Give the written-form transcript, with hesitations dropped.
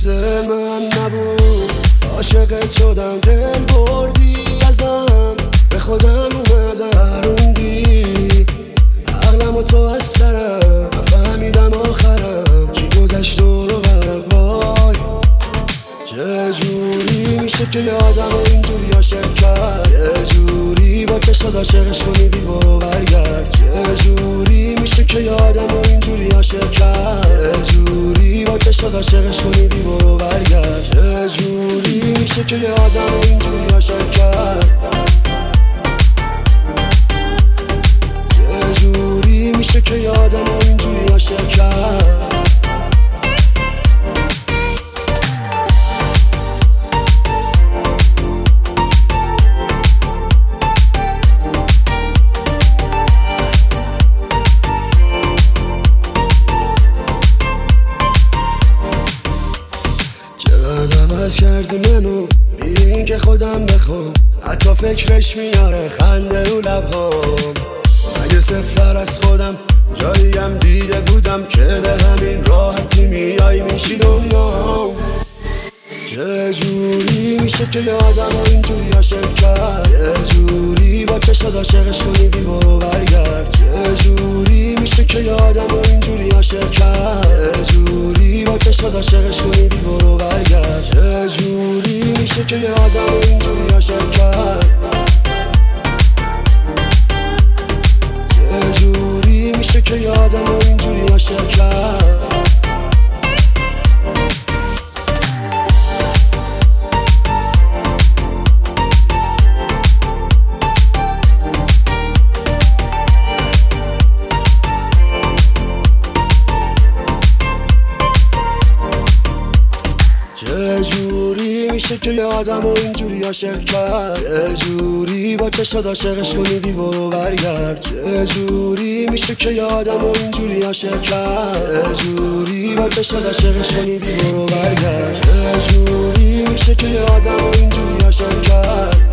دست من نبود، عاشقت شدم دل بردی ازم، به خودم اومدم عقلم و تو از سرم، نفهمیدم آخرم چی گذشت دور و برم. وای چجوری میشه که یادم و اینجوری عاشق کرد، یه جوری با چشم عاشقش کنی بی برو برگرد. چجوری میشه که یادم و اینجوری عاشق کرد، یه جوری با چشم عاشقش کنی بی برو برگرد. چجوری میشه که یادم و اینجوری عاشق کرد، چجوری میشه که یادم و اینجوری عاشق کرد. عوض کردی منو بی این که خودم بخوام، حتی فکرش میاره خنده رو لبهام. اگه صفر از خودم جاییم دیده بودم که به همین راحتی میای میشی دنیام. چجوری میشه که یادم و اینجوری عاشق کرد، یه جوری با چشم عاشقش کنی بی برو برگرد. چجوری میشه که یادم و اینجوری عاشق کرد، یه جوری با چشم عاشقش کنی بی برو برگرد. چجوری میشه که یادم و اینجوری عاشق کرد، چجوری میشه که یادم و اینجوری عاشق کرد. چجوری میشه که یادم و اینجوری عاشق کرد، یه جوری با چشم عاشقش کنی بی برو برگرد. چجوری میشه که یادم و اینجوری عاشق کرد، یه جوری با چشم عاشقش کنی بی برو برگرد. چجوری میشه که یادم و اینجوری عاشق کرد،